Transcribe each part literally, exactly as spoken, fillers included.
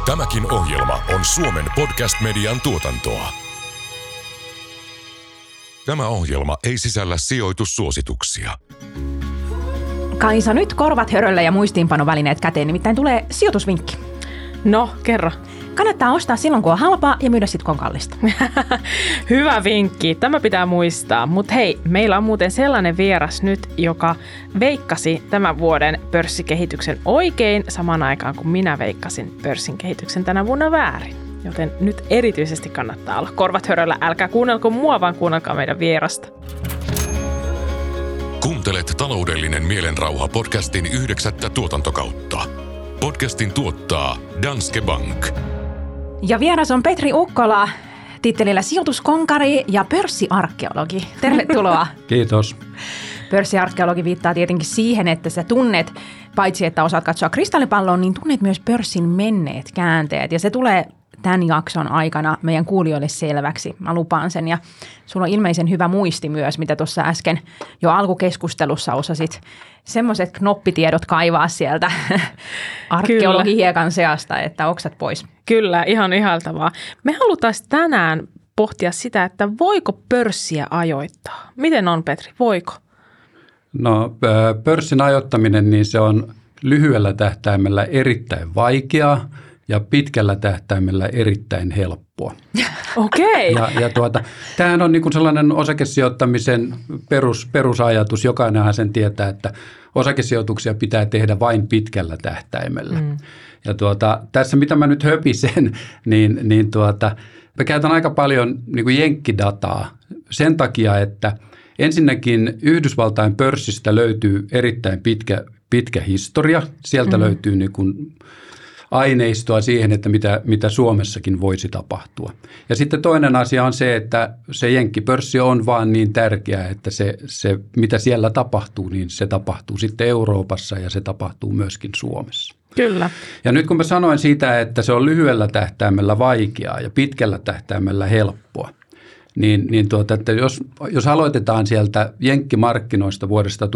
Tämäkin ohjelma on Suomen podcast-median tuotantoa. Tämä ohjelma ei sisällä sijoitussuosituksia. Kaisa, nyt korvat höröllä ja muistiinpanovälineet käteen, nimittäin tulee sijoitusvinkki. No, kerro. Kannattaa ostaa silloin, kun on halpaa ja myydä sitten, kun on kallista. Hyvä vinkki. Tämä pitää muistaa. Mutta hei, meillä on muuten sellainen vieras nyt, joka veikkasi tämän vuoden pörssikehityksen oikein samaan aikaan, kun minä veikkasin pörssin kehityksen tänä vuonna väärin. Joten nyt erityisesti kannattaa olla korvat höröllä. Älkää kuunnelko mua, vaan kuunnelkaa meidän vierasta. Kuuntelet Taloudellinen mielenrauha podcastin yhdeksättä tuotantokautta. Podcastin tuottaa Danske Bank. Ja vieras on Petri Ukkola, tittelillä sijoituskonkari ja pörssiarkeologi. Tervetuloa. Kiitos. Pörssiarkeologi viittaa tietenkin siihen, että sä tunnet, paitsi että osaat katsoa kristallipalloon, niin tunnet myös pörssin menneet käänteet. Ja se tulee tämän jakson aikana meidän kuulijoille selväksi. Mä lupaan sen. Ja sulla on ilmeisen hyvä muisti myös, mitä tuossa äsken jo alkukeskustelussa osasit semmoiset knoppitiedot kaivaa sieltä arkeologihiekan seasta, että oksat pois. Kyllä, ihan ihaltavaa. Me halutaan tänään pohtia sitä, että voiko pörssiä ajoittaa. Miten on, Petri, voiko? No pörssin ajoittaminen, niin se on lyhyellä tähtäimellä erittäin vaikeaa ja pitkällä tähtäimellä erittäin helppoa. Okei. Okay. Ja, ja tuota, tämähän on niin kuin sellainen osakesijoittamisen perus, perusajatus. Jokainenhan sen tietää, että osakesijoituksia pitää tehdä vain pitkällä tähtäimellä. Mm. Ja tuota, tässä mitä mä nyt höpisen, niin, niin tuota, mä käytän aika paljon niin kuin jenkkidataa sen takia, että ensinnäkin Yhdysvaltain pörssistä löytyy erittäin pitkä, pitkä historia. Sieltä mm. löytyy niin kuin aineistoa siihen, että mitä, mitä Suomessakin voisi tapahtua. Ja sitten toinen asia on se, että se jenkkipörssi on vaan niin tärkeä, että se, se mitä siellä tapahtuu, niin se tapahtuu sitten Euroopassa ja se tapahtuu myöskin Suomessa. Kyllä. Ja nyt kun mä sanoin siitä, että se on lyhyellä tähtäimellä vaikeaa ja pitkällä tähtäimellä helppoa, niin, niin tuota, että jos, jos aloitetaan sieltä jenkkimarkkinoista vuodesta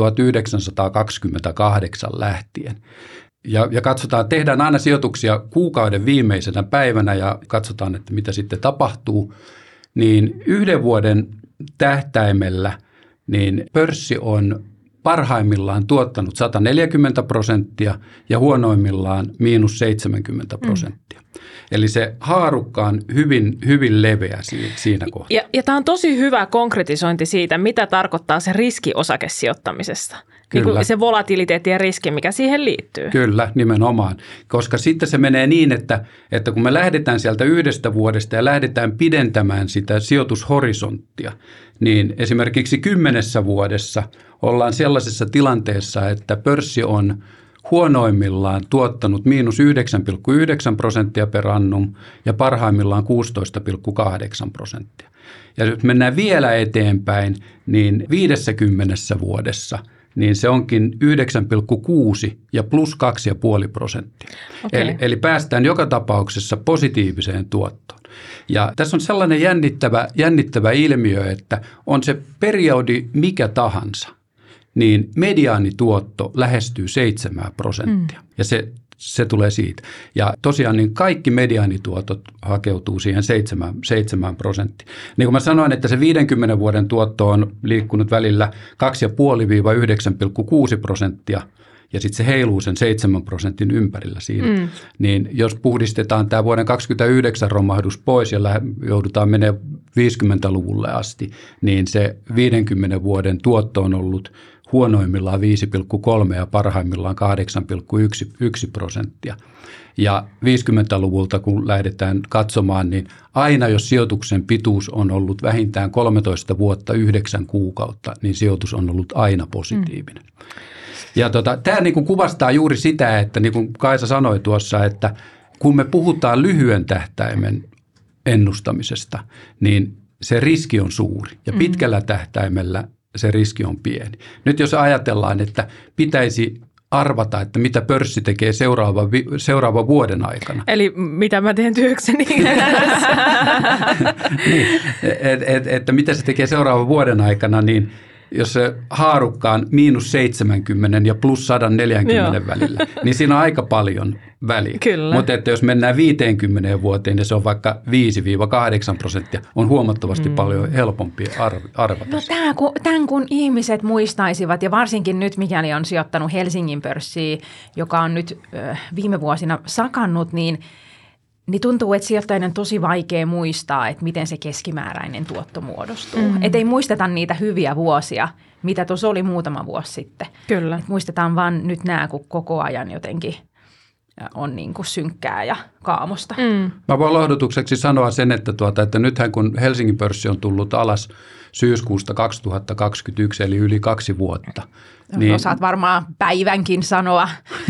tuhatyhdeksänsataakaksikymmentäkahdeksan lähtien, Ja, ja katsotaan, tehdään aina sijoituksia kuukauden viimeisenä päivänä ja katsotaan, että mitä sitten tapahtuu, niin yhden vuoden tähtäimellä niin pörssi on parhaimmillaan tuottanut sata neljäkymmentä prosenttia ja huonoimmillaan miinus seitsemänkymmentä prosenttia. Mm. Eli se haarukka on hyvin, hyvin leveä siinä kohtaa. Ja, ja tämä on tosi hyvä konkretisointi siitä, mitä tarkoittaa se riski osakesijoittamisesta. Niin kuin se volatiliteetti ja riski, mikä siihen liittyy. Kyllä, nimenomaan. Koska sitten se menee niin, että, että kun me lähdetään sieltä yhdestä vuodesta ja lähdetään pidentämään sitä sijoitushorisonttia, niin esimerkiksi kymmenessä vuodessa ollaan sellaisessa tilanteessa, että pörssi on huonoimmillaan tuottanut miinus yhdeksän pilkku yhdeksän prosenttia per annum ja parhaimmillaan kuusitoista pilkku kahdeksan prosenttia. Ja jos mennään vielä eteenpäin, niin viidessäkymmenessä vuodessa niin se onkin yhdeksän pilkku kuusi ja plus kaksi pilkku viisi prosenttia. Okay. Eli, eli päästään joka tapauksessa positiiviseen tuottoon. Ja tässä on sellainen jännittävä, jännittävä ilmiö, että on se periodi mikä tahansa, niin mediaanituotto lähestyy seitsemän prosenttia. Mm. Ja se, se tulee siitä. Ja tosiaan niin kaikki mediaanituotot hakeutuu siihen seitsemän prosenttiin. Niin kuin mä sanoin, että se viidenkymmenen vuoden tuotto on liikkunut välillä kaksi pilkku viisi - yhdeksän pilkku kuusi prosenttia. Ja sitten se heiluu sen seitsemän prosentin ympärillä siinä. Mm. Niin jos puhdistetaan tämä vuoden kaksikymmentäyhdeksän romahdus pois ja joudutaan menemään viisikymmentäluvulle asti, niin se viidenkymmenen vuoden tuotto on ollut huonoimmillaan viisi pilkku kolme ja parhaimmillaan kahdeksan pilkku yksi prosenttia. Ja viisikymmentäluvulta kun lähdetään katsomaan, niin aina jos sijoituksen pituus on ollut vähintään kolmetoista vuotta yhdeksän kuukautta, niin sijoitus on ollut aina positiivinen. Mm. Ja tota, tämä niin kuin kuvastaa juuri sitä, että niin kuin Kaisa sanoi tuossa, että kun me puhutaan lyhyen tähtäimen ennustamisesta, niin se riski on suuri ja pitkällä tähtäimellä se riski on pieni. Nyt jos ajatellaan, että pitäisi arvata, että mitä pörssi tekee seuraava, seuraava vuoden aikana. Eli mitä mä teen työkseni. niin, et, et, että mitä se tekee seuraavan vuoden aikana, niin jos se haarukka on miinus seitsemänkymmentä ja plus sata neljäkymmentä Joo. välillä, niin siinä on aika paljon, väliä. Kyllä. Mutta että jos mennään viiteenkymmeneen vuoteen, niin se on vaikka viisi kahdeksan prosenttia, on huomattavasti mm. paljon helpompi arv- arvata. No tämän kun, tämän kun ihmiset muistaisivat, ja varsinkin nyt mikäli on sijoittanut Helsingin pörssiin, joka on nyt ö, viime vuosina sakannut, niin niin tuntuu, että sijoittajien on tosi vaikea muistaa, että miten se keskimääräinen tuotto muodostuu. Mm. Että ei muisteta niitä hyviä vuosia, mitä tuossa oli muutama vuosi sitten. Kyllä. Et muistetaan vaan nyt nämä, kun koko ajan jotenkin on niin kuin synkkää ja kaamosta. Mm. Mä voin lohdutukseksi sanoa sen, että, tuota, että nythän kun Helsingin pörssi on tullut alas syyskuusta kaksituhattakaksikymmentäyksi, eli yli kaksi vuotta. Niin, osaat varmaan päivänkin sanoa.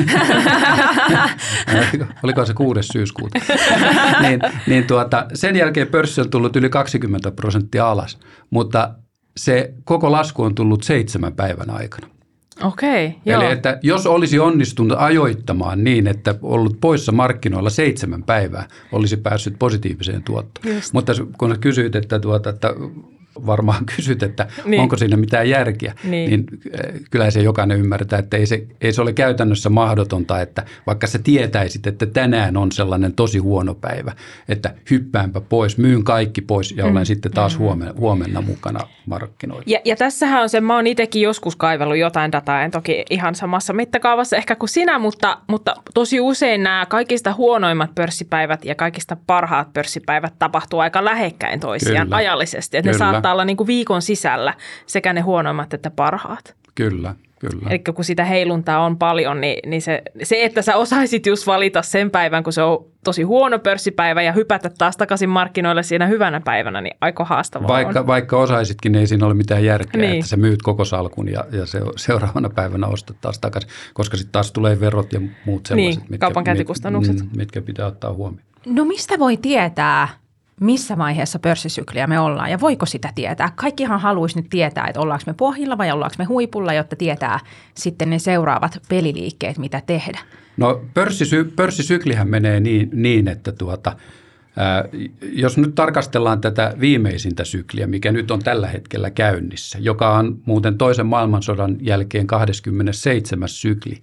Oliko se kuudes syyskuuta? niin, niin tuota, sen jälkeen pörssi on tullut yli kaksikymmentä prosenttia alas, mutta se koko lasku on tullut seitsemän päivän aikana. Okei, joo. Eli että jos olisi onnistunut ajoittamaan niin, että ollut poissa markkinoilla seitsemän päivää, olisi päässyt positiiviseen tuottoon. Just. Mutta kun sä kysyit, että, tuota, että varmaan kysyt, että niin. onko siinä mitään järkeä, niin, niin kyllä se jokainen ymmärtää, että ei se, ei se ole käytännössä mahdotonta, että vaikka sä tietäisit, että tänään on sellainen tosi huono päivä, että hyppäänpä pois, myyn kaikki pois ja olen mm. sitten taas huomenna, huomenna mukana markkinoilla. Ja, ja tässähän on se, mä oon itsekin joskus kaivellut jotain dataa, en toki ihan samassa mittakaavassa ehkä kuin sinä, mutta, mutta tosi usein nämä kaikista huonoimmat pörssipäivät ja kaikista parhaat pörssipäivät tapahtuu aika lähekkäin toisiaan kyllä. ajallisesti, että ne saattaa olla niin kuin viikon sisällä sekä ne huonoimmat että parhaat. Kyllä, kyllä. Eli kun sitä heiluntaa on paljon, niin, niin se, se, että sä osaisit just valita sen päivän, kun se on tosi huono pörssipäivä ja hypätä taas takaisin markkinoille siinä hyvänä päivänä, niin aika haastavaa vaikka, on. Vaikka osaisitkin, niin ei siinä ole mitään järkeä, niin. että sä myyt koko salkun ja, ja se, seuraavana päivänä ostat taas takaisin, koska sitten taas tulee verot ja muut sellaiset, niin, mitkä, kaupankäyntikustannukset. mit, mitkä pitää ottaa huomioon. No mistä voi tietää, missä vaiheessa pörssisykliä me ollaan ja voiko sitä tietää? Kaikkihan haluaisi nyt tietää, että ollaanko me pohjilla vai ollaanko me huipulla, jotta tietää sitten ne seuraavat peliliikkeet, mitä tehdä. No pörssisy, pörssisyklihän menee niin, niin että tuota, ää, jos nyt tarkastellaan tätä viimeisintä sykliä, mikä nyt on tällä hetkellä käynnissä, joka on muuten toisen maailmansodan jälkeen kaksikymmentäseitsemäs sykli,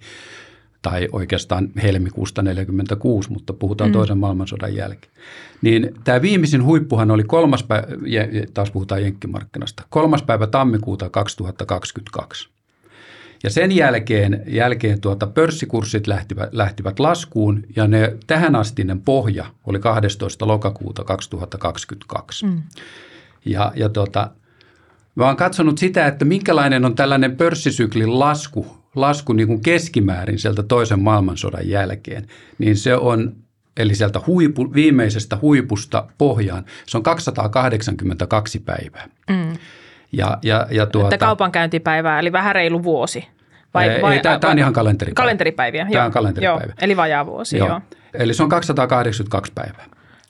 tai oikeastaan helmikuusta neljäkymmentäkuusi, mutta puhutaan mm. toisen maailmansodan jälkeen. Niin tämä viimeisin huippuhan oli kolmas päivä, taas puhutaan jenkkimarkkinasta, kolmas päivä tammikuuta kaksituhattakaksikymmentäkaksi. Ja sen jälkeen, jälkeen tuota pörssikurssit lähtivät, lähtivät laskuun ja ne tähänastinen pohja oli kahdestoista lokakuuta kaksituhattakaksikymmentäkaksi. Mm. Ja, ja tuota, mä oon katsonut sitä, että minkälainen on tällainen pörssisyklin lasku, lasku niin kuin keskimäärin sieltä toisen maailmansodan jälkeen, niin se on, eli sieltä huipu, viimeisestä huipusta pohjaan, se on kaksisataakahdeksankymmentäkaksi päivää. Mm. Ja, ja, ja tuota, että kaupankäyntipäivää, eli vähän reilu vuosi. Vai, ei, vai, tämä on ihan kalenteripäivä. Kalenteripäiviä, Tämä joo. on kalenteripäivä. Joo, eli vajaa vuosi, joo. joo. Eli se on kaksisataakahdeksankymmentäkaksi päivää.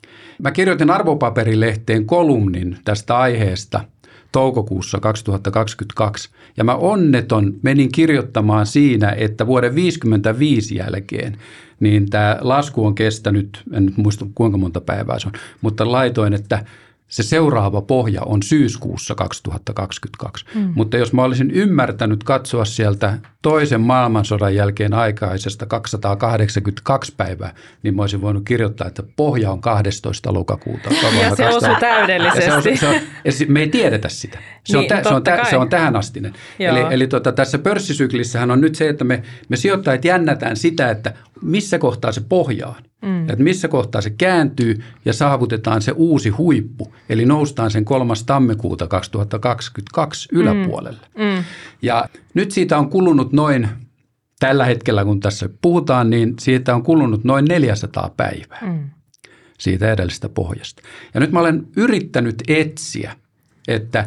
Mä kirjoitin Arvopaperilehteen kolumnin tästä aiheesta toukokuussa kaksituhattakaksikymmentäkaksi, ja mä onneton menin kirjoittamaan siinä, että vuoden viisikymmentäviisi jälkeen, niin tämä lasku on kestänyt, en nyt muista kuinka monta päivää se on, mutta laitoin, että se seuraava pohja on syyskuussa kaksituhattakaksikymmentäkaksi. Mm. Mutta jos mä olisin ymmärtänyt katsoa sieltä toisen maailmansodan jälkeen aikaisesta kaksisataakahdeksankymmentäkaksi päivää, niin mä olisin voinut kirjoittaa, että pohja on kahdestoista lokakuuta. Ja se osui täydellisesti. Se on, se on, se on, me ei tiedetä sitä. Se, niin, on, tä, se, on, tä, se on tähänastinen. Joo. Eli, eli tota, tässä pörssisyklissähän on nyt se, että me, me sijoittajat jännätään sitä, että missä kohtaa se pohjaa. Mm. Että missä kohtaa se kääntyy ja saavutetaan se uusi huippu, eli noustaan sen kolmas tammikuuta kaksituhattakaksikymmentäkaksi yläpuolelle. Mm. Mm. Ja nyt siitä on kulunut noin, tällä hetkellä kun tässä puhutaan, niin siitä on kulunut noin neljäsataa päivää mm. siitä edellisestä pohjasta. Ja nyt mä olen yrittänyt etsiä, että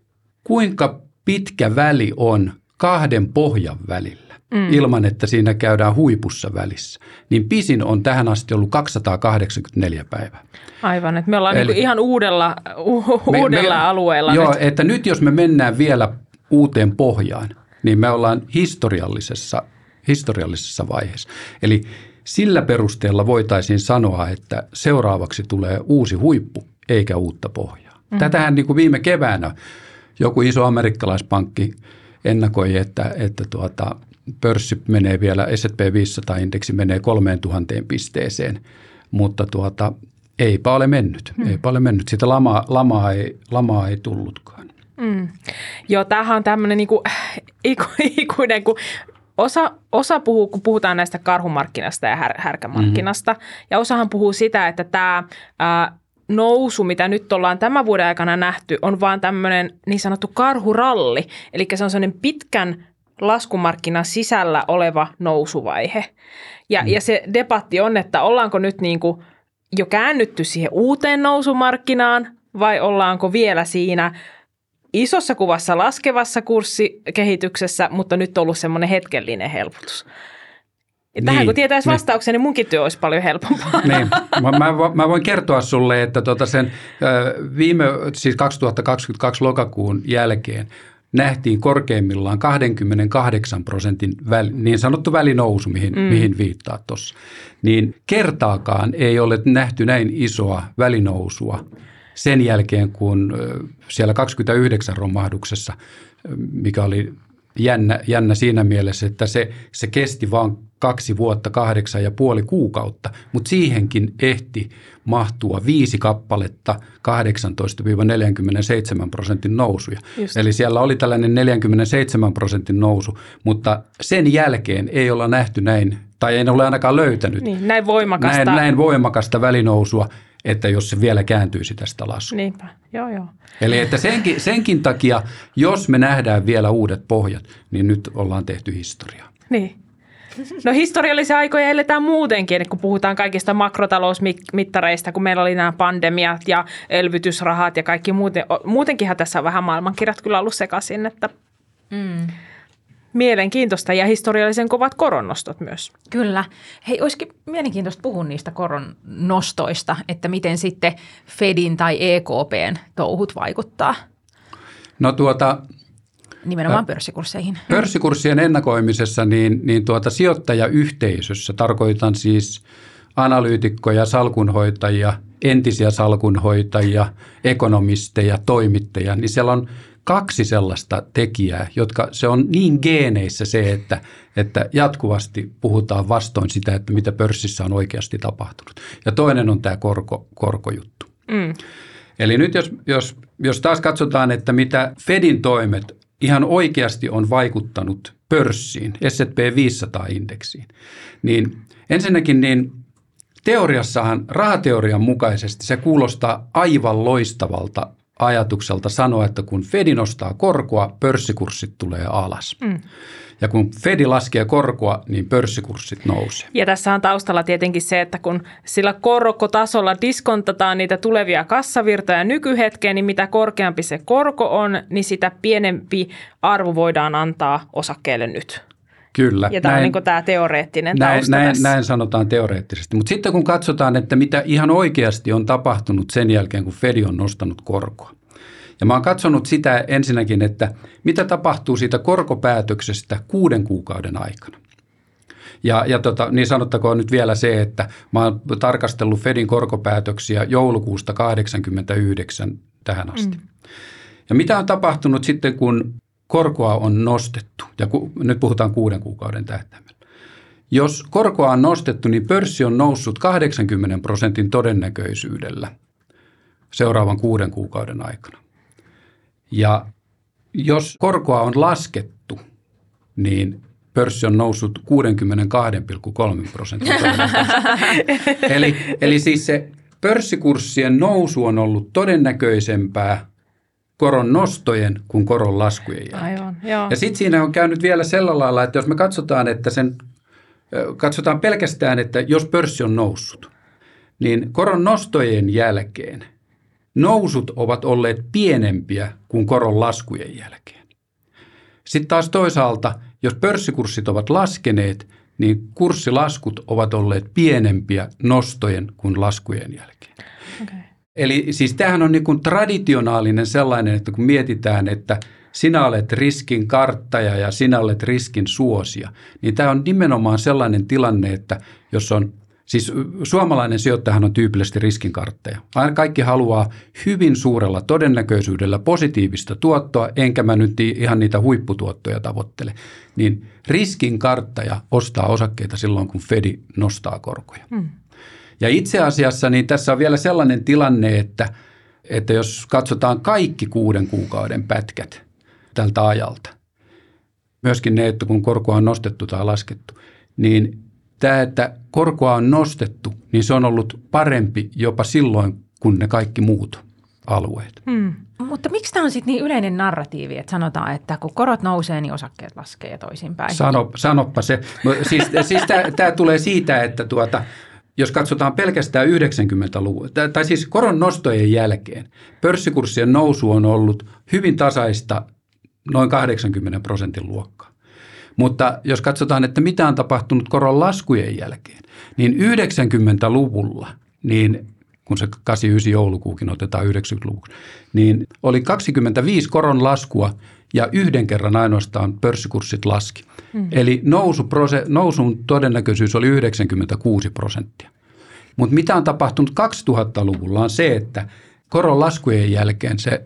kuinka pitkä väli on kahden pohjan välillä. Mm. Ilman, että siinä käydään huipussa välissä. Niin pisin on tähän asti ollut kaksisataakahdeksankymmentäneljä päivää. Aivan, että me ollaan Eli, niin ihan uudella, u- me, uudella me, alueella. Joo, nyt. Että nyt jos me mennään vielä uuteen pohjaan, niin me ollaan historiallisessa, historiallisessa vaiheessa. Eli sillä perusteella voitaisiin sanoa, että seuraavaksi tulee uusi huippu eikä uutta pohjaa. Mm. Tätähän niin kuin viime keväänä joku iso amerikkalaispankki ennakoi, että, että tuota, pörssi menee vielä, S and P viisisataa-indeksi menee kolmetuhatta pisteeseen, mutta tuota, eipä ole mennyt. Hmm. Eipä ole mennyt. Sitä lamaa, lamaa, ei, lamaa ei tullutkaan. Mm. Joo, tämähän on tämmöinen niinku, iku, ikuinen, kun osa, osa puhuu, kun puhutaan näistä karhumarkkinasta ja här, härkämarkkinasta, mm-hmm. ja osahan puhuu sitä, että tämä ää, nousu, mitä nyt ollaan tämän vuoden aikana nähty, on vaan tämmöinen niin sanottu karhuralli, eli se on sellainen pitkän laskumarkkinan sisällä oleva nousuvaihe. Ja, mm. ja se debatti on, että ollaanko nyt niinku jo käännytty siihen uuteen nousumarkkinaan vai ollaanko vielä siinä isossa kuvassa laskevassa kurssikehityksessä, mutta nyt on ollut semmoinen hetkellinen helpotus. Ja tähän niin, kun tietäisi niin. vastauksen, niin munkin työ olisi paljon helpompaa. Niin. Mä, mä, mä voin kertoa sulle, että tuota sen viime, siis kaksituhattakaksikymmentäkaksi lokakuun jälkeen nähtiin korkeimmillaan kaksikymmentäkahdeksan prosentin väli, niin sanottu välinousu, mihin, mm. mihin viittaa tuossa. Niin kertaakaan ei ole nähty näin isoa välinousua sen jälkeen, kun siellä kaksikymmentäyhdeksän romahduksessa, mikä oli jännä, jännä siinä mielessä, että se, se kesti vain kaksi vuotta, kahdeksan ja puoli kuukautta, mutta siihenkin ehti mahtua viisi kappaletta kahdeksantoista neljäkymmentäseitsemän prosentin nousuja. Just. Eli siellä oli tällainen neljäkymmentäseitsemän prosentin nousu, mutta sen jälkeen ei olla nähty näin, tai ei ole ainakaan löytänyt niin, näin, voimakasta. Näin, näin voimakasta välinousua, että jos se vielä kääntyisi tästä laskuun. Niinpä, joo joo. Eli että senkin, senkin takia, jos me nähdään vielä uudet pohjat, niin nyt ollaan tehty historiaa. Niin. No historiallisia aikoja eletään muutenkin, kun puhutaan kaikista makrotalousmittareista, kun meillä oli nämä pandemiat ja elvytysrahat ja kaikki muuten. Muutenkinhan tässä on vähän maailmankirjat kyllä ollut sekaisin, että mm. mielenkiintoista ja historiallisen kovat koronnostot myös. Kyllä. Hei, olisikin mielenkiintoista puhua niistä koronnostoista, että miten sitten Fedin tai E K P:n touhut vaikuttaa. No tuota... Nimenomaan pörssikursseihin. Pörssikurssien ennakoimisessa niin, niin tuota sijoittajayhteisössä, tarkoitan siis analyytikkoja, salkunhoitajia, entisiä salkunhoitajia, ekonomisteja, toimittajia, niin siellä on kaksi sellaista tekijää, jotka se on niin geeneissä se, että, että jatkuvasti puhutaan vastoin sitä, että mitä pörssissä on oikeasti tapahtunut. Ja toinen on tämä korko, korkojuttu. Mm. Eli nyt jos, jos, jos taas katsotaan, että mitä Fedin toimet ihan oikeasti on vaikuttanut pörssiin, S and P viisisataa-indeksiin, niin ensinnäkin niin teoriassahan, rahateorian mukaisesti se kuulostaa aivan loistavalta ajatukselta sanoa, että kun Fedi nostaa korkoa, pörssikurssit tulee alas. Mm. Ja kun Fedi laskee korkoa, niin pörssikurssit nousee. Ja tässä on taustalla tietenkin se, että kun sillä korkotasolla diskontataan niitä tulevia kassavirtoja nykyhetkeen, niin mitä korkeampi se korko on, niin sitä pienempi arvo voidaan antaa osakkeelle nyt. Kyllä. Ja tämä näin, on niin tämä teoreettinen näin, tausta näin, tässä. Näin sanotaan teoreettisesti. Mutta sitten kun katsotaan, että mitä ihan oikeasti on tapahtunut sen jälkeen, kun Fed on nostanut korkoa. Ja mä oon katsonut sitä ensinnäkin, että mitä tapahtuu siitä korkopäätöksestä kuuden kuukauden aikana. Ja, ja tota, niin sanottakoon nyt vielä se, että mä oon tarkastellut Fedin korkopäätöksiä joulukuusta kahdeksankymmentäyhdeksän tähän asti. Mm. Ja mitä on tapahtunut sitten, kun korkoa on nostettu, ja ku, nyt puhutaan kuuden kuukauden tähtäimellä. Jos korkoa on nostettu, niin pörssi on noussut kahdeksankymmentä prosentin todennäköisyydellä seuraavan kuuden kuukauden aikana. Ja jos korkoa on laskettu, niin pörssi on noussut kuusikymmentäkaksi pilkku kolme prosenttia. eli, eli siis se pörssikurssien nousu on ollut todennäköisempää koron nostojen kuin koron laskujen jälkeen. Aivan, joo. Ja sitten siinä on käynyt vielä sillä lailla, että jos me katsotaan, että sen, katsotaan pelkästään, että jos pörssi on noussut, niin koron nostojen jälkeen nousut ovat olleet pienempiä kuin koron laskujen jälkeen. Sitten taas toisaalta, jos pörssikurssit ovat laskeneet, niin kurssilaskut ovat olleet pienempiä nostojen kuin laskujen jälkeen. Okay. Eli siis tämähän on niin kuin traditionaalinen sellainen, että kun mietitään, että sinä olet riskin karttaja ja sinä olet riskin suosia, niin tämä on nimenomaan sellainen tilanne, että jos on Siis suomalainen sijoittajahan on tyypillisesti riskinkartteja. Kaikki haluaa hyvin suurella todennäköisyydellä positiivista tuottoa, enkä mä nyt ihan niitä huipputuottoja tavoittele. Niin riskinkarttaja ostaa osakkeita silloin, kun Fed nostaa korkoja. Hmm. Ja itse asiassa niin tässä on vielä sellainen tilanne, että, että jos katsotaan kaikki kuuden kuukauden pätkät tältä ajalta, myöskin ne, että kun korkoa on nostettu tai laskettu, niin tämä, että korkoa on nostettu, niin se on ollut parempi jopa silloin, kun ne kaikki muut alueet. Hmm. Mutta miksi tämä on sitten niin yleinen narratiivi, että sanotaan, että kun korot nousee, niin osakkeet laskee ja toisinpäin? Sano, sanoppa se. Siis, siis tämä tulee siitä, että tuota, jos katsotaan pelkästään yhdeksänkymmentäluvun, tai siis koron nostojen jälkeen, pörssikurssien nousu on ollut hyvin tasaista noin kahdeksankymmentä prosentin luokkaa. Mutta jos katsotaan, että mitä on tapahtunut koron laskujen jälkeen, niin yhdeksänkymmentäluvulla, niin kun se kahdeksankymmentäyhdeksän joulukuukin otetaan yhdeksänkymmentäluvuksi, niin oli kaksikymmentäviisi koron laskua ja yhden kerran ainoastaan pörssikurssit laski. Hmm. Eli nousu, nousun todennäköisyys oli yhdeksänkymmentäkuusi prosenttia. Mutta mitä on tapahtunut kaksituhattaluvulla on se, että koron laskujen jälkeen se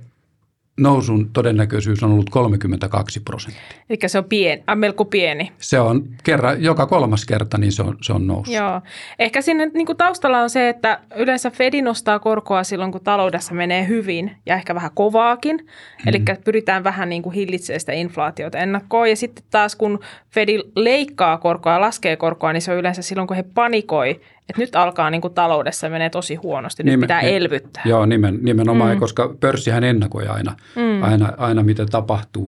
nousun todennäköisyys on ollut kolmekymmentäkaksi prosenttia. Eli se on pieni, äh, melko pieni. Se on kerran, joka kolmas kerta, niin se on, se on noussut. Joo. Ehkä sinne niin kuin taustalla on se, että yleensä Fed nostaa korkoa silloin, kun taloudessa menee hyvin ja ehkä vähän kovaakin. Mm. Eli pyritään vähän niin kuin hillitsemään sitä inflaatiota ennakkoon. Ja sitten taas, kun Fed leikkaa korkoa ja laskee korkoa, niin se on yleensä silloin, kun he panikoi, että nyt alkaa niin kuin taloudessa menee tosi huonosti, nyt Nimen, pitää elvyttää. Joo, nimen, nimenomaan, mm. koska pörssihän ennakoi aina, mm. aina, aina, mitä tapahtuu.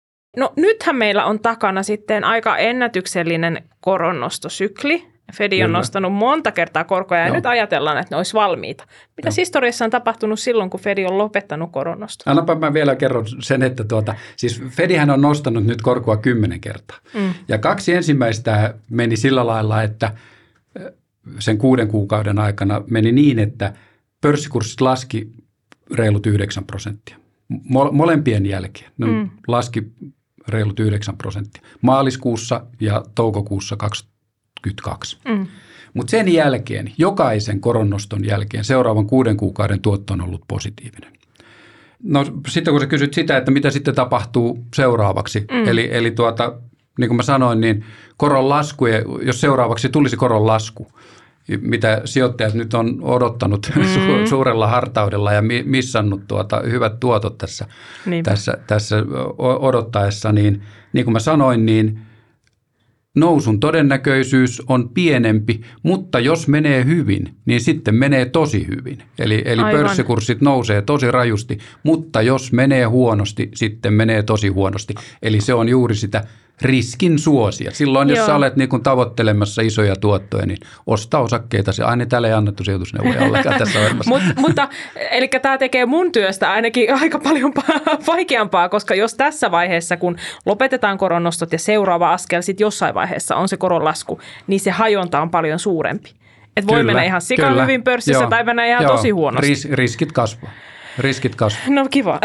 No nythän meillä on takana sitten aika ennätyksellinen koronnostosykli. Fed on Kyllä. nostanut monta kertaa korkoja ja Joo. nyt ajatellaan, että ne olisi valmiita. Mitä historiassa on tapahtunut silloin, kun Fed on lopettanut koronnostoa? Annapa mä vielä kerron sen, että tuota, siis Fedihän on nostanut nyt korkoa kymmenen kertaa. Mm. Ja kaksi ensimmäistä meni sillä lailla, että sen kuuden kuukauden aikana meni niin, että pörssikurssit laski reilut yhdeksän prosenttia. Molempien jälkeen ne mm. laski reilut yhdeksän prosenttia. Maaliskuussa ja toukokuussa kaksikymmentäkaksi. Mm. Mutta sen jälkeen, jokaisen koronnoston jälkeen, seuraavan kuuden kuukauden tuotto on ollut positiivinen. No sitten kun sä kysyt sitä, että mitä sitten tapahtuu seuraavaksi, mm. eli, eli tuota, niin kuin mä sanoin, niin koron lasku, jos seuraavaksi tulisi koron lasku, mitä sijoittajat nyt on odottanut mm. su- suurella hartaudella ja mi- missannut tuota hyvät tuotot tässä, tässä, tässä odottaessa, niin niin kuin mä sanoin, niin nousun todennäköisyys on pienempi, mutta jos menee hyvin, niin sitten menee tosi hyvin. Eli, eli pörssikurssit nousee tosi rajusti, mutta jos menee huonosti, sitten menee tosi huonosti. Eli se on juuri sitä riskin suosia. Silloin, jos Joo. sä olet niin kuin tavoittelemassa isoja tuottoja, niin osta osakkeita. Se aina täällä ei annettu sijoitusneuvoja ollenkaan tässä ohjelmassa. Mut, mutta eli tämä tekee mun työstä ainakin aika paljon vaikeampaa, koska jos tässä vaiheessa, kun lopetetaan koronnostot ja seuraava askel sitten jossain vaiheessa on se koronlasku, niin se hajonta on paljon suurempi. Et voi kyllä, mennä ihan sika hyvin pörssissä Joo. tai mennä ihan Joo. tosi huonosti. Ris, riskit kasvaa. Riskit kasvaa. No kiva.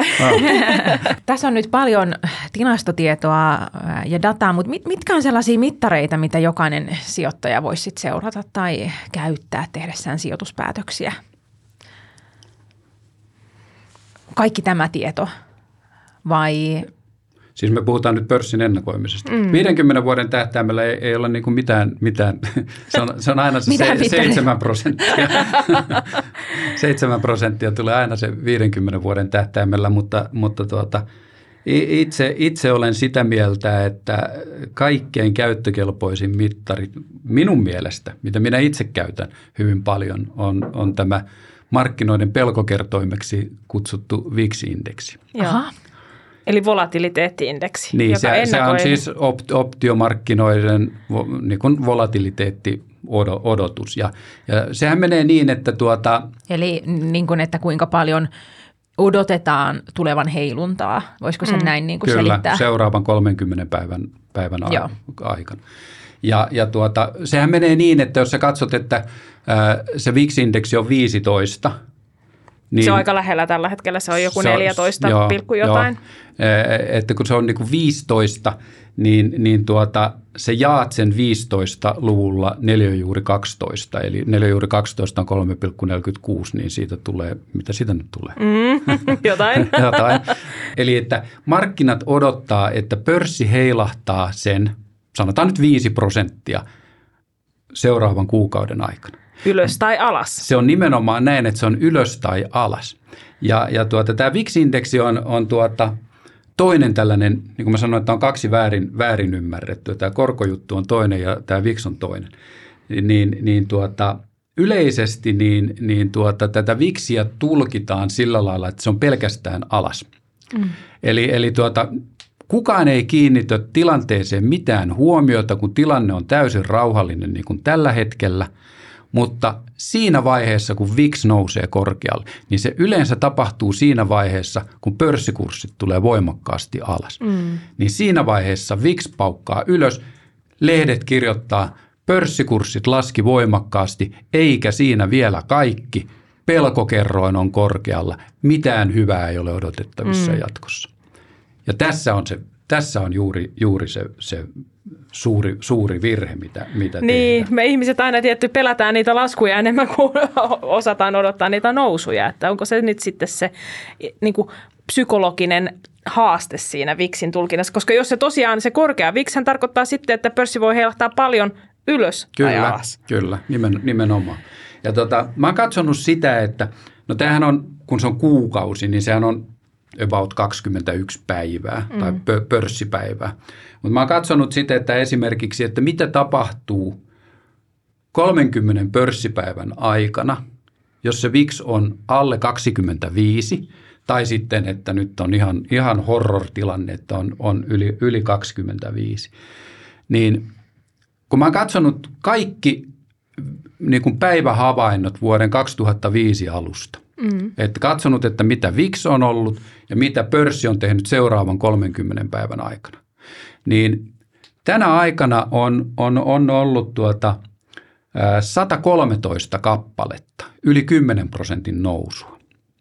Tässä on nyt paljon tilastotietoa ja dataa, mutta mitkä on sellaisia mittareita, mitä jokainen sijoittaja voisi sit seurata tai käyttää tehdessään sijoituspäätöksiä? Kaikki tämä tieto vai? Siis me puhutaan nyt pörssin ennakoimisesta. Mm. viidenkymmenen vuoden tähtäimellä ei, ei ole niin kuin mitään, mitään. Se, on, se on aina se se, seitsemän prosenttia. seitsemän prosenttia tulee aina se viidenkymmenen vuoden tähtäimellä, mutta, mutta tuota, itse, itse olen sitä mieltä, että kaikkein käyttökelpoisin mittari minun mielestä, mitä minä itse käytän hyvin paljon, on, on tämä markkinoiden pelkokertoimeksi kutsuttu V I X-indeksi. Aha. Eli volatiliteetti-indeksi, niin, joka se, ennakoi. se on siis opt, optiomarkkinoiden niin kuin volatiliteetti-odotus. Ja, ja sehän menee niin, että tuota... Eli niin kuin, että kuinka paljon odotetaan tulevan heiluntaa. Voisiko sen mm. näin niin kuin Kyllä, selittää? Kyllä, seuraavan kolmenkymmenen päivän, päivän aikana. Ja, ja tuota, sehän menee niin, että jos sä katsot, että ää, se V I X-indeksi on viisitoista, Niin, se on aika lähellä tällä hetkellä, se on joku se on, neljätoista joo, pilkku jotain. Joo. Että kun se on niin kuin viisitoista, niin, niin tuota, se jaat sen viisitoista-luvulla neliöjuuri kaksitoista, eli neliöjuuri kaksitoista on kolme pilkku neljäkymmentäkuusi, niin siitä tulee, mitä siitä nyt tulee? Mm, jotain. jotain. Eli että markkinat odottaa, että pörssi heilahtaa sen, sanotaan nyt viisi prosenttia seuraavan kuukauden aikana. Ylös tai alas. Se on nimenomaan näin, että se on ylös tai alas. Ja, ja tuota, tämä V I X-indeksi on, on tuota, toinen tällainen, niin kuin mä sanoin, että on kaksi väärin, väärin ymmärrettyä. Tämä korkojuttu on toinen ja tämä V I X on toinen. Niin, niin tuota, yleisesti niin, niin tuota, tätä V I Xia tulkitaan sillä lailla, että se on pelkästään alas. Mm. Eli, eli tuota, kukaan ei kiinnitä tilanteeseen mitään huomiota, kun tilanne on täysin rauhallinen niin kuin tällä hetkellä. Mutta siinä vaiheessa, kun V I X nousee korkealle, niin se yleensä tapahtuu siinä vaiheessa, kun pörssikurssit tulee voimakkaasti alas. Mm. Niin siinä vaiheessa V I X paukkaa ylös, lehdet kirjoittaa, pörssikurssit laski voimakkaasti, eikä siinä vielä kaikki. Pelkokerroin on korkealla, mitään hyvää ei ole odotettavissa mm. jatkossa. Ja tässä on, se, tässä on juuri, juuri se, se suuri, suuri virhe, mitä, mitä niin, tehdään. Me ihmiset aina tietty pelätään niitä laskuja enemmän kuin osataan odottaa niitä nousuja. Että onko se nyt sitten se niin kuin psykologinen haaste siinä V I Xin tulkinnassa? Koska jos se tosiaan se korkea V I Xhän tarkoittaa sitten, että pörssi voi heilahtaa paljon ylös kyllä, tai alas. Kyllä, nimen, nimenomaan. Ja tota, mä oon katsonut sitä, että no tämähän on, kun se on kuukausi, niin sehän on about kaksikymmentäyksi päivää tai mm. pörssipäivää. Mutta mä oon katsonut sitä, että esimerkiksi, että mitä tapahtuu kolmenkymmenen pörssipäivän aikana, jos se V I X on alle kaksikymmentäviisi tai sitten, että nyt on ihan, ihan horror-tilanne, että on, on yli, yli kaksikymmentäviisi. Niin kun mä oon katsonut kaikki niin kuin päivähavainnot vuoden kaksituhattaviisi alusta, mm. että katsonut, että mitä V I X on ollut ja mitä pörssi on tehnyt seuraavan kolmenkymmenen päivän aikana, niin tänä aikana on, on, on ollut tuota, ää, sata kolmetoista kappaletta, yli kymmenen prosentin nousua.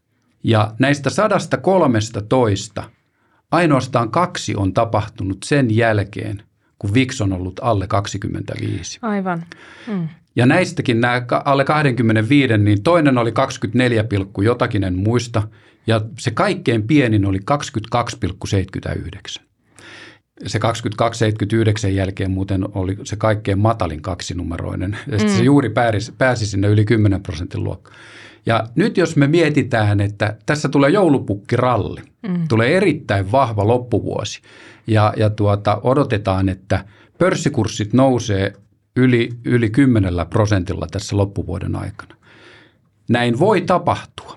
Ja näistä sata kolmetoista ainoastaan kaksi on tapahtunut sen jälkeen, kun V I X on ollut alle kaksikymmentäviisi. Aivan. Mm. Ja näistäkin nämä alle kaksikymmentäviisi, niin toinen oli kaksikymmentäneljä pilkku jotakin, en muista, ja se kaikkein pienin oli kaksikymmentäkaksi pilkku seitsemänkymmentäyhdeksän. Se kaksikymmentäkaksi pilkku seitsemänkymmentäyhdeksän jälkeen muuten oli se kaikkein matalin kaksinumeroinen, ja mm. se juuri pääsi, pääsi sinne yli kymmenen prosentin luokkaan. Ja nyt jos me mietitään, että tässä tulee joulupukkiralli, mm. tulee erittäin vahva loppuvuosi, ja, ja tuota, odotetaan, että pörssikurssit nousee yli, yli kymmenellä prosentilla tässä loppuvuoden aikana. Näin voi tapahtua,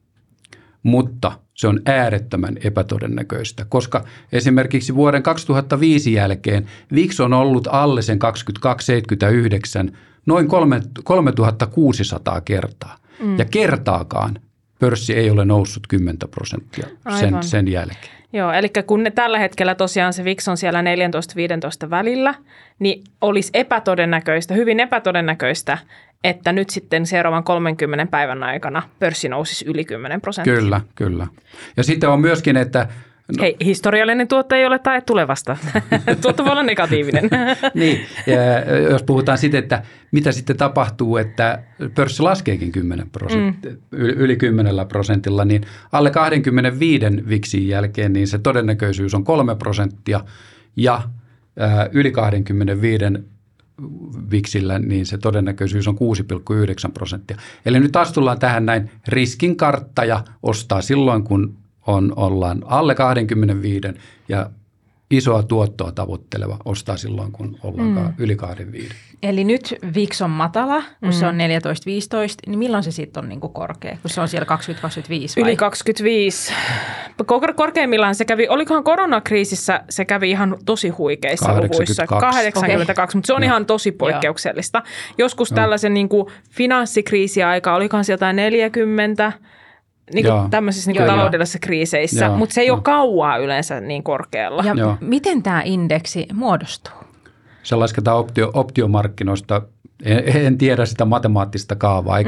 mutta se on äärettömän epätodennäköistä, koska esimerkiksi vuoden kaksituhattaviisi jälkeen V I X on ollut alle sen kaksikymmentäkaksi pilkku seitsemänkymmentäyhdeksän noin kolmetuhattakuusisataa kertaa. Mm. Ja kertaakaan pörssi ei ole noussut kymmenen prosenttia sen, sen jälkeen. Joo, eli kun ne tällä hetkellä tosiaan se V I X on siellä neljätoista viisitoista välillä, niin olisi epätodennäköistä, hyvin epätodennäköistä, että nyt sitten seuraavan kolmenkymmenen päivän aikana pörssi nousisi yli kymmenen prosenttia. Kyllä, kyllä. Ja sitten on myöskin, että No. Hei, historiallinen tuotto ei ole tae tulevasta. Tuotto voi olla negatiivinen. Niin, ja jos puhutaan sitten, että mitä sitten tapahtuu, että pörssi laskeekin kymmenen prosenttia, mm. yli kymmenellä prosentilla, niin alle kaksikymmentäviisi V I Xin jälkeen niin se todennäköisyys on kolme prosenttia ja ää, yli kaksikymmentäviisi V I Xillä niin se todennäköisyys on kuusi pilkku yhdeksän prosenttia. Eli nyt taas tullaan tähän näin, riskinkarttaja ostaa silloin, kun On, ollaan alle kaksikymmentäviisi ja isoa tuottoa tavoitteleva ostaa silloin, kun ollaan mm. yli kaksikymmentäviisi. Eli nyt V I X on matala, kun mm. se on neljätoista viisitoista, niin milloin se sitten on niin kuin korkea, kun se on siellä kaksikymmentä kaksikymmentäviisi vai? Yli kaksikymmentäviisi. Korkeimmillaan se kävi, olikohan koronakriisissä, se kävi ihan tosi huikeissa luvuissa. kahdeksankymmentäkaksi, okay. Mutta se on no. ihan tosi poikkeuksellista. Joskus no. tällaisen niin kuin finanssikriisiaika, olikohan sieltä neljäkymmentä. Niin kuin tämmöisissä niin kuin taloudellisissa kriiseissä, Joo. mutta se ei Joo. ole kauaa yleensä niin korkealla. Ja Joo. miten tämä indeksi muodostuu? Se lasketaan optio, optiomarkkinoista. En, en tiedä sitä matemaattista kaavaa, eikä, mm.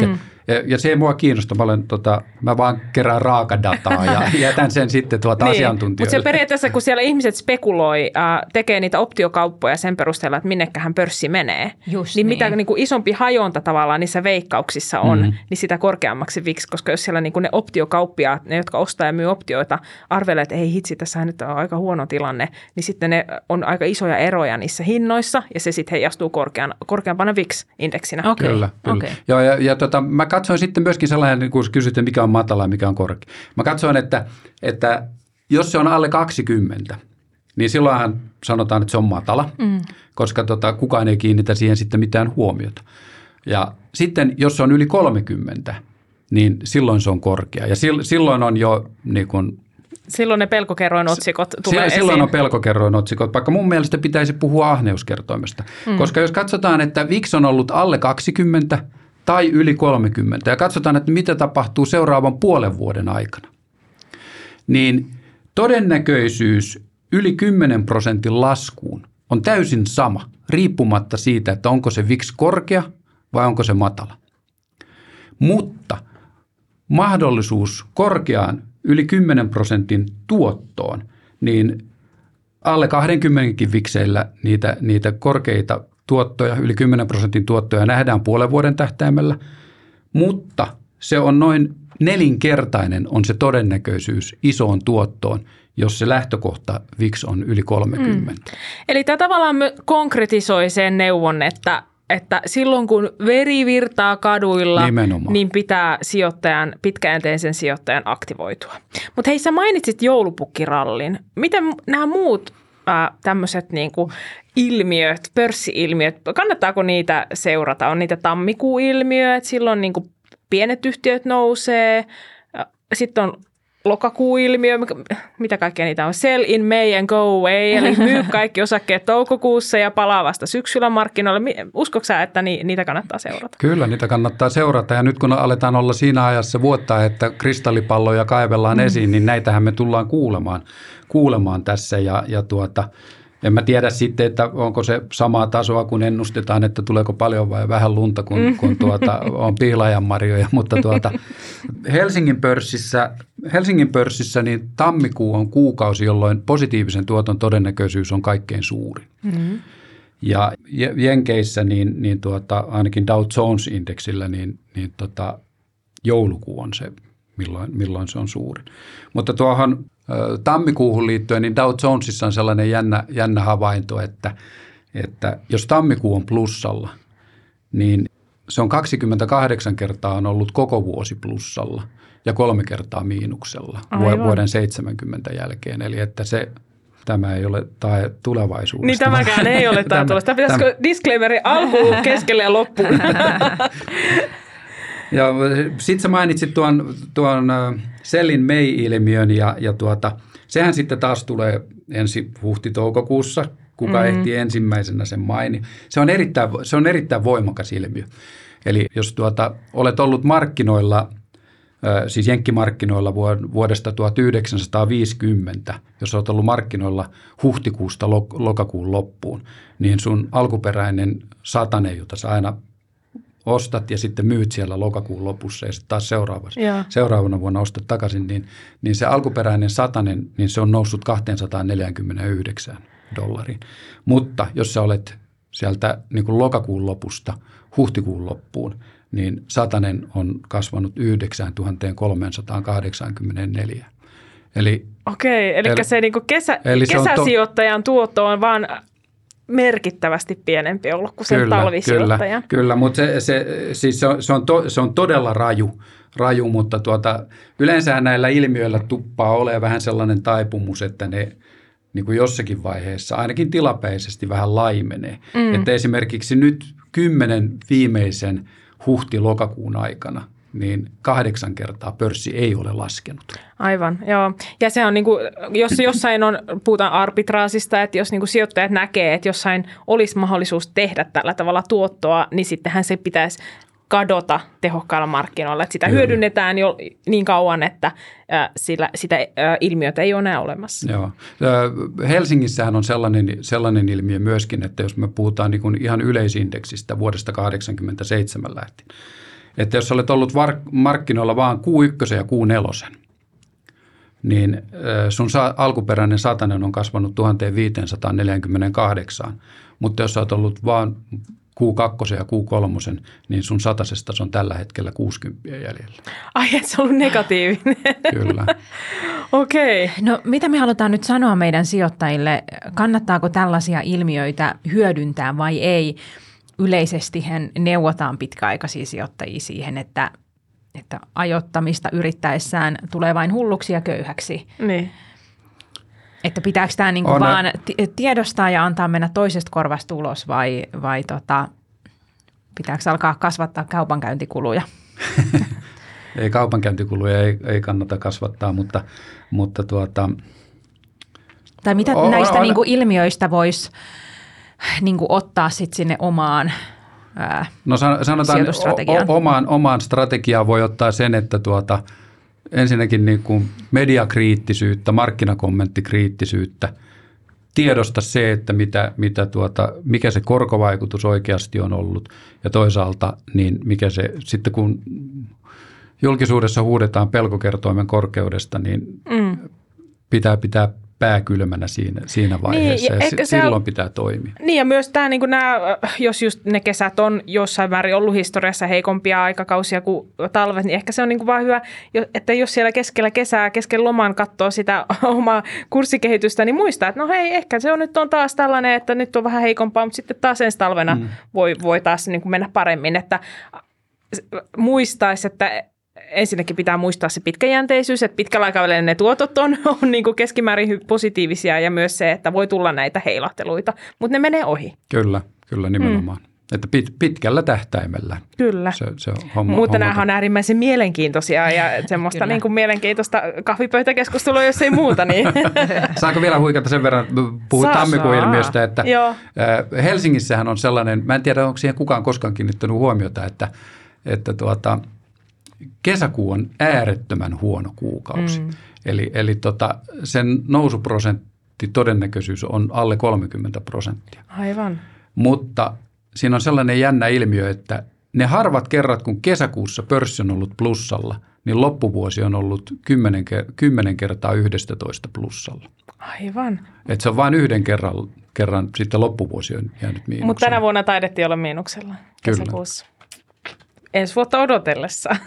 Ja, ja se ei mua kiinnosta. Mä, olen, tota, mä vaan kerään raakadataa ja jätän sen sitten tuota niin, asiantuntijoille. Mutta se periaatteessa, kun siellä ihmiset spekuloi, äh, tekee niitä optiokauppoja sen perusteella, että minnekähän pörssi menee, Just niin, niin mitä niin kuin isompi hajonta tavallaan niissä veikkauksissa on, mm-hmm. niin sitä korkeammaksi viksi, koska jos siellä niin kuin ne optiokauppiaat, ne jotka ostaa ja myy optioita, arvelee, että ei hitsi, tässä nyt on aika huono tilanne, niin sitten ne on aika isoja eroja niissä hinnoissa ja se sitten heijastuu korkean, korkeampana viksi-indeksinä. Okay. Kyllä, kyllä. Okay. Ja, ja, ja tota, mä katsoin sitten myöskin sellainen, kun kysytte, mikä on matala ja mikä on korkea. Mä katsoin, että, että jos se on alle kaksikymmentä, niin silloinhan sanotaan, että se on matala, mm. koska tota, kukaan ei kiinnitä siihen sitten mitään huomiota. Ja sitten, jos se on yli kolmekymmentä, niin silloin se on korkea. Ja silloin on jo niin kuin, silloin ne pelkokerroin otsikot tulee silloin esiin. Silloin on pelkokerroin otsikot, vaikka mun mielestä pitäisi puhua ahneuskertoimesta. Mm. Koska jos katsotaan, että V I X on ollut alle kaksikymmentä tai yli kolmekymmentä ja katsotaan, että mitä tapahtuu seuraavan puolen vuoden aikana, niin todennäköisyys yli kymmenen prosentin laskuun on täysin sama, riippumatta siitä, että onko se V I X korkea vai onko se matala. Mutta mahdollisuus korkeaan yli kymmenen prosentin tuottoon, niin alle kaksikymmentäkin vikseillä niitä, niitä korkeita tuottoja, yli kymmenen prosentin tuottoja nähdään puolen vuoden tähtäimellä, mutta se on noin nelinkertainen on se todennäköisyys isoon tuottoon, jos se lähtökohta V I X on yli kolmekymmentä. Mm. Eli tämä tavallaan konkretisoi sen neuvon, että että silloin kun veri virtaa kaduilla, nimenomaan, niin pitää sijoittajan, pitkäjänteisen sijoittajan aktivoitua. Mutta hei, sä mainitsit joulupukkirallin. Miten nämä muut äh, tämmöiset niinku ilmiöt, pörssi-ilmiöt, kannattaako niitä seurata? On niitä tammikuun-ilmiö, että silloin niinku pienet yhtiöt nousee, sitten on lokakuun-ilmiö, mitä kaikkea niitä on, sell in May and go away, eli myy kaikki osakkeet toukokuussa ja palaa vasta syksyllä markkinoille. Uskotko sä, että niitä kannattaa seurata? Kyllä, niitä kannattaa seurata ja nyt kun aletaan olla siinä ajassa vuotta, että kristallipalloja kaivellaan mm. esiin, niin näitähän me tullaan kuulemaan, kuulemaan tässä ja, ja tuota, en mä tiedä sitten, että onko se samaa tasoa, kun ennustetaan, että tuleeko paljon vai vähän lunta, kun, kun tuota, on pihlajanmarjoja. Mutta tuota, Helsingin pörssissä, Helsingin pörssissä niin tammikuu on kuukausi, jolloin positiivisen tuoton todennäköisyys on kaikkein suurin. Mm-hmm. Ja Jenkeissä niin, niin tuota, ainakin Dow Jones-indeksillä niin, niin tota, joulukuu on se, milloin, milloin se on suurin. Mutta tuohon tammikuuhun liittyen, niin Dow Jonesissa on sellainen jännä, jännä havainto, että, että jos tammikuu on plussalla, niin se on kaksikymmentäkahdeksan kertaa on ollut koko vuosi plussalla ja kolme kertaa miinuksella Aivan. vuoden seitsemänkymmentä jälkeen. Eli että se, tämä ei ole tae tulevaisuudesta. Niin tämäkään ei ole tae tulosta. Pitäisikö tämä disclaimeri alkuun, keskelle ja loppuun? Ja sitten sä mainitsit tuon, tuon sell in May-ilmiön ja, ja tuota, sehän sitten taas tulee ensi huhti-toukokuussa, kuka mm-hmm. ehti ensimmäisenä sen maini. Se on erittäin, se on erittäin voimakas ilmiö. Eli jos tuota, olet ollut markkinoilla, siis jenkkimarkkinoilla vuodesta tuhatyhdeksänsataaviisikymmentä, jos olet ollut markkinoilla huhtikuusta lokakuun loppuun, niin sun alkuperäinen satanen, jota sä aina ostat ja sitten myyt siellä lokakuun lopussa ja sitten taas seuraavana, seuraavana vuonna ostat takaisin, niin, niin se alkuperäinen satanen, niin se on noussut kaksisataaneljäkymmentäyhdeksän dollariin. Mutta jos sä olet sieltä niin kuin lokakuun lopusta huhtikuun loppuun, niin satanen on kasvanut yhdeksäntuhatta kolmesataakahdeksankymmentäneljä. Eli, Okei, eli, eli se niin kuin kesä, eli kesäsijoittajan to, tuotto on vaan merkittävästi pienempi ollut kuin sen kyllä, talvisijoittajan. Kyllä, kyllä, mutta se, se, siis se, on, se, on to, se on todella raju, raju mutta tuota, yleensä näillä ilmiöillä tuppaa olemaan vähän sellainen taipumus, että ne niin kuin jossakin vaiheessa ainakin tilapäisesti vähän laimenee. Mm. Että esimerkiksi nyt kymmenen viimeisen huhti-lokakuun aikana niin kahdeksan kertaa pörssi ei ole laskenut. Aivan, joo. Ja se on niin kuin, jos jossain on, puhutaan arbitraasista, että jos niin kuin sijoittajat näkee, että jossain olisi mahdollisuus tehdä tällä tavalla tuottoa, niin sittenhän se pitäisi kadota tehokkailla markkinoilla. Että sitä Kyllä. hyödynnetään jo niin kauan, että äh, sillä, sitä äh, ilmiötä ei ole enää olemassa. Joo. Helsingissähän on sellainen, sellainen ilmiö myöskin, että jos me puhutaan niin kuin ihan yleisindeksistä vuodesta kahdeksankymmentäseitsemän lähtien, että jos olet ollut var- markkinoilla vaan Q yksi ja Q neljä, niin sun sa- alkuperäinen satanen on kasvanut tuhatviisisataaneljäkymmentäkahdeksan, mutta jos olet ollut vaan Q kaksi ja Q kolme, niin sun satasesta on tällä hetkellä kuusikymmentä jäljellä. Ai, et se on ollut negatiivinen. Kyllä. Okei. Okay. No mitä me halutaan nyt sanoa meidän sijoittajille? Kannattaako tällaisia ilmiöitä hyödyntää vai ei? Yleisestihän neuvotaan pitkäaikaisia sijoittajia siihen, että, että ajoittamista yrittäessään tulee vain hulluksi ja köyhäksi. Niin. Että pitääkö tämä niinku On, vaan tiedostaa ja antaa mennä toisesta korvasta ulos vai, vai tota, pitääkö alkaa kasvattaa kaupankäyntikuluja? Ei kaupankäyntikuluja ei, ei kannata kasvattaa, mutta, mutta tuota... Tai mitä on, näistä on, niinku ilmiöistä voisi niinku ottaa sit sinne omaan ää, No sanotaan, o, omaan, omaan strategiaan voi ottaa sen, että tuota, ensinnäkin niin kuin mediakriittisyyttä, markkinakommenttikriittisyyttä, tiedosta se, että mitä, mitä tuota, mikä se korkovaikutus oikeasti on ollut ja toisaalta niin mikä se, sitten kun julkisuudessa huudetaan pelkokertoimen korkeudesta, niin mm. pitää pitää pää kylmänä siinä, siinä vaiheessa niin, ja s- silloin pitää toimia. Niin ja myös tämä, niin nämä, jos just ne kesät on jossain määrin ollut historiassa heikompia aikakausia kuin talvet, niin ehkä se on niin kuin vaan hyvä, että jos siellä keskellä kesää, keskellä loman katsoo sitä omaa kurssikehitystä, niin muistaa, että no hei, ehkä se on nyt on taas tällainen, että nyt on vähän heikompaa, mutta sitten taas ensi talvena mm. voi, voi taas niin kuin mennä paremmin, että muistaisi, että ensinnäkin pitää muistaa se pitkäjänteisyys, että pitkällä aikavälillä ne tuotot on, on niin kuin keskimäärin positiivisia ja myös se, että voi tulla näitä heilahteluita, mutta ne menee ohi. Kyllä, kyllä nimenomaan. Mm. Että pit, pitkällä tähtäimellä. Kyllä, se, se on homma, mutta homma nämä on äärimmäisen mielenkiintoisia ja semmoista niin kuin mielenkiintoista kahvipöytäkeskustelua, jos ei muuta. Niin. Saanko vielä huikata sen verran, puhuit tammikuun ilmiöstä, että Joo. Helsingissähän on sellainen, mä en tiedä onko siihen kukaan koskaan kiinnittänyt huomiota, että, että tuota, kesäkuu on äärettömän huono kuukausi. Mm. Eli, eli tota, sen nousuprosentti todennäköisyys on alle kolmekymmentä prosenttia. Aivan. Mutta siinä on sellainen jännä ilmiö, että ne harvat kerrat, kun kesäkuussa pörssi on ollut plussalla, niin loppuvuosi on ollut kymmenen, kymmenen kertaa yksitoista plussalla. Aivan. Että se on vain yhden kerran, kerran sitten loppuvuosi on jäänyt miinuksella. Mutta tänä vuonna taidettiin olla miinuksella kesäkuussa. Ensi vuotta odotellessa.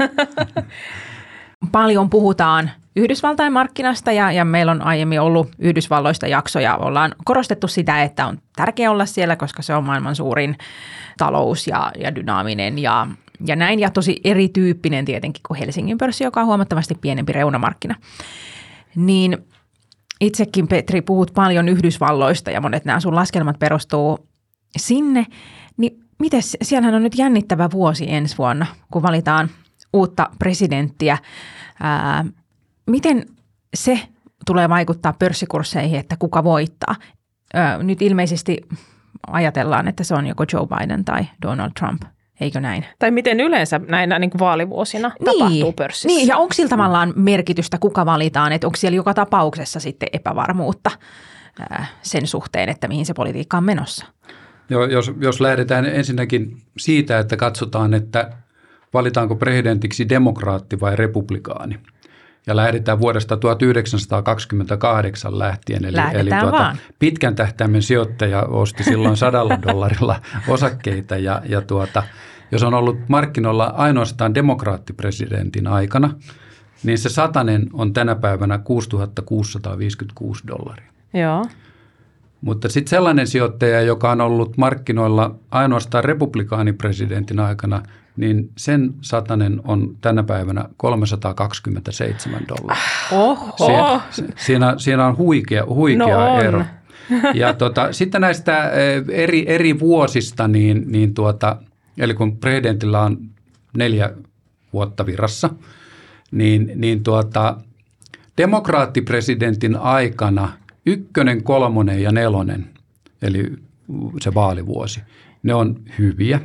Paljon puhutaan Yhdysvaltain markkinasta ja, ja meillä on aiemmin ollut Yhdysvalloista jaksoja. Ollaan korostettu sitä, että on tärkeää olla siellä, koska se on maailman suurin talous ja, ja dynaaminen ja, ja näin. Ja tosi erityyppinen tietenkin kuin Helsingin pörssi, joka on huomattavasti pienempi reunamarkkina. Niin itsekin, Petri, puhut paljon Yhdysvalloista ja monet nämä sun laskelmat perustuu sinne. Niin mites, siellähän on nyt jännittävä vuosi ensi vuonna, kun valitaan uutta presidenttiä. Ää, miten se tulee vaikuttaa pörssikursseihin, että kuka voittaa? Ää, nyt ilmeisesti ajatellaan, että se on joko Joe Biden tai Donald Trump, eikö näin? Tai miten yleensä näinä niin kuin vaalivuosina niin, tapahtuu pörssissä? Niin, ja onko sillä tavallaan merkitystä, kuka valitaan? Että onko siellä joka tapauksessa sitten epävarmuutta ää, sen suhteen, että mihin se politiikka on menossa? Joo, jos, jos lähdetään ensinnäkin siitä, että katsotaan, että valitaanko presidentiksi demokraatti vai republikaani. Ja lähdetään vuodesta tuhatyhdeksänsataakaksikymmentäkahdeksan lähtien. Eli, eli tuota, pitkän tähtäimen sijoittaja osti silloin sadalla dollarilla osakkeita. Ja, ja tuota, jos on ollut markkinoilla ainoastaan demokraattipresidentin aikana, niin se satanen on tänä päivänä kuusituhatta kuusisataaviisikymmentäkuusi dollaria. Joo. Mutta sitten sellainen sijoittaja, joka on ollut markkinoilla ainoastaan republikaanipresidentin aikana, niin sen satanen on tänä päivänä kolmesataakaksikymmentäseitsemän dollaria. Oho. Siinä, siinä, siinä on huikea, huikea no on. ero. Ja tota, sitten näistä eri, eri vuosista, niin, niin tuota, eli kun presidentillä on neljä vuotta virassa, niin, niin tuota, demokraattipresidentin aikana ykkönen, kolmonen ja nelonen, eli se vaalivuosi, ne on hyviä.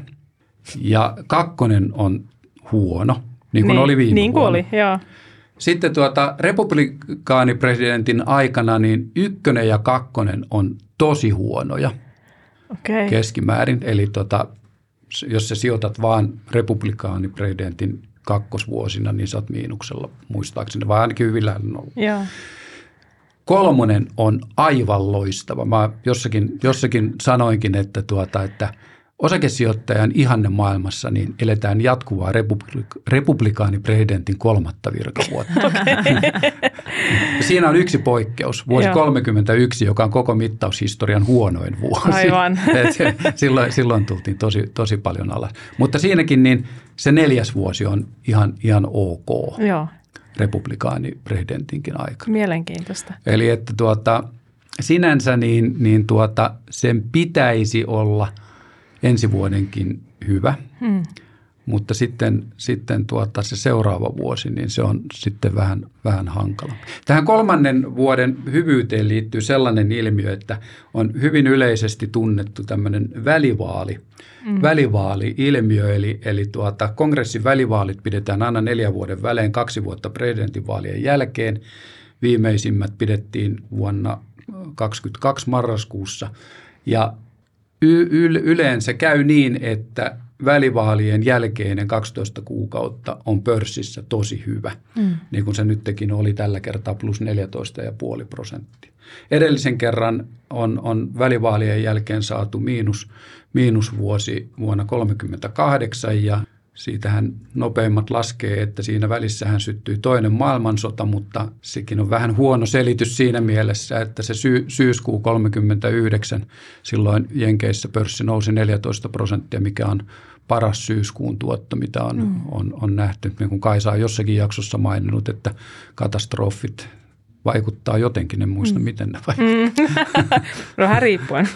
Ja kakkonen on huono, niin kuin niin, oli viime niin kuin vuonna. Oli, joo. Sitten tuota, republikaanipresidentin aikana niin ykkönen ja kakkonen on tosi huonoja okay. keskimäärin. Eli tota, jos sä sijoitat vaan republikaanipresidentin kakkosvuosina, niin sä oot miinuksella muistaakseni, vai ainakin hyvin lähellä nolla. Joo. Kolmonen on aivan loistava. Mä jossakin, jossakin sanoinkin, että, tuota, että osakesijoittajan ihanne maailmassa niin eletään jatkuvaa republika- republikaanipresidentin kolmatta virkavuotta. Okay. Siinä on yksi poikkeus, vuosi Joo. kolmekymmentäyksi, joka on koko mittaushistorian huonoin vuosi. Aivan. silloin, silloin tultiin tosi, tosi paljon alas. Mutta siinäkin niin se neljäs vuosi on ihan, ihan ok. Joo. Republikaanipresidentinkin aika. Mielenkiintoista. Eli että tuota, sinänsä niin, niin tuota, sen pitäisi olla ensi vuodenkin hyvä, hmm. mutta sitten, sitten tuota, se seuraava vuosi, niin se on sitten vähän, vähän hankala. Tähän kolmannen vuoden hyvyyteen liittyy sellainen ilmiö, että on hyvin yleisesti tunnettu tämmöinen välivaali. Mm. Välivaali-ilmiö, eli, eli tuota, kongressin välivaalit pidetään aina neljän vuoden välein, kaksi vuotta presidentinvaalien jälkeen. Viimeisimmät pidettiin vuonna kaksikymmentäkaksi marraskuussa. Ja y- y- yleensä käy niin, että välivaalien jälkeinen kaksitoista kuukautta on pörssissä tosi hyvä, mm. niin kuin se nytkin oli tällä kertaa plus neljätoista pilkku viisi prosenttia. Edellisen kerran on, on välivaalien jälkeen saatu miinus, miinusvuosi vuonna kolmekymmentäkahdeksan ja siitähän nopeimmat laskee, että siinä välissähän syttyi toinen maailmansota, mutta sekin on vähän huono selitys siinä mielessä, että se sy- syyskuu kolmekymmentäyhdeksän, silloin Jenkeissä pörssi nousi neljätoista prosenttia, mikä on paras syyskuun tuotto, mitä on, mm. on, on nähty. Niin kuin Kaisa on jossakin jaksossa maininnut, että katastrofit vaikuttaa jotenkin, en muista mm. miten ne vaikuttaa. Mm. Vähän riippuen.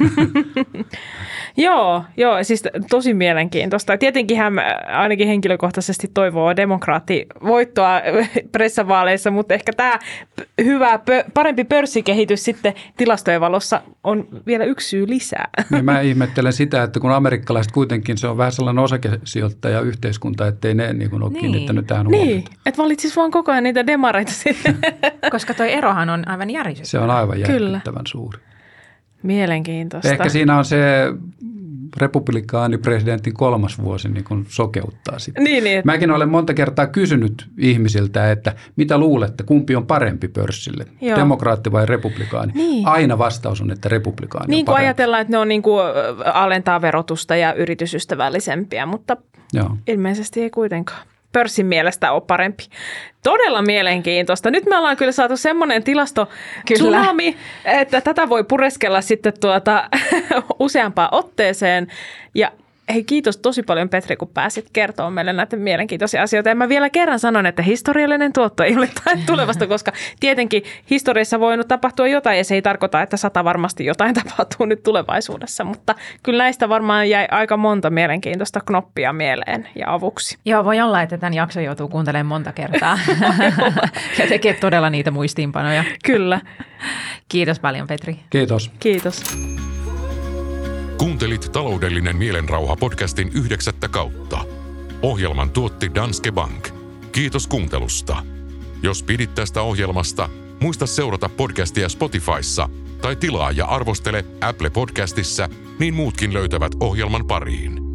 Joo, joo, siis tosi mielenkiintoista. Tietenkinhän ainakin henkilökohtaisesti toivoo demokraattivoittoa pressavaaleissa, mutta ehkä tämä hyvä, parempi pörssikehitys sitten tilastojen valossa on vielä yksi syy lisää. Niin mä ihmettelen sitä, että kun amerikkalaiset kuitenkin se on vähän sellainen osakesijoittaja yhteiskunta, ettei ne niin kuin ole niin. kiinnittänyt tähän huomiota. Niin, että valitsis vaan koko ajan niitä demareita sitten. Koska toi erohan on aivan järisyttävä. Se on aivan järkyttävän suuri. Mielenkiintoista. Ehkä siinä on se republikaanipresidentin kolmas vuosi niin kuin sokeuttaa sitä. Niin, niin, että... Mäkin olen monta kertaa kysynyt ihmisiltä, että mitä luulette, kumpi on parempi pörssille, Joo. demokraatti vai republikaani? Niin. Aina vastaus on, että republikaani niin on parempi. Niin kuin ajatellaan, että ne on niin kuin alentaa verotusta ja yritysystävällisempiä, mutta Joo. ilmeisesti ei kuitenkaan. Pörssin mielestä ole parempi. Todella mielenkiintoista. Nyt me ollaan kyllä saatu semmoinen tilasto tsunami, että tätä voi pureskella sitten tuota useampaan otteeseen. Ja hei, kiitos tosi paljon Petri, kun pääsit kertomaan meille näitä mielenkiintoisia asioita. Ja mä vielä kerran sanon, että historiallinen tuotto ei ole tulevasta, koska tietenkin historiassa on voinut tapahtua jotain ja se ei tarkoita, että sata varmasti jotain tapahtuu nyt tulevaisuudessa. Mutta kyllä näistä varmaan jäi aika monta mielenkiintoista knoppia mieleen ja avuksi. Joo, voi olla, että tämän jakson joutuu kuuntelemaan monta kertaa ja tekee todella niitä muistiinpanoja. Kyllä. Kiitos paljon, Petri. Kiitos. Kiitos. Kuuntelit Taloudellinen mielenrauha podcastin yhdeksättä kautta. Ohjelman tuotti Danske Bank. Kiitos kuuntelusta. Jos pidit tästä ohjelmasta, muista seurata podcastia Spotifyssa tai tilaa ja arvostele Apple Podcastissa, niin muutkin löytävät ohjelman pariin.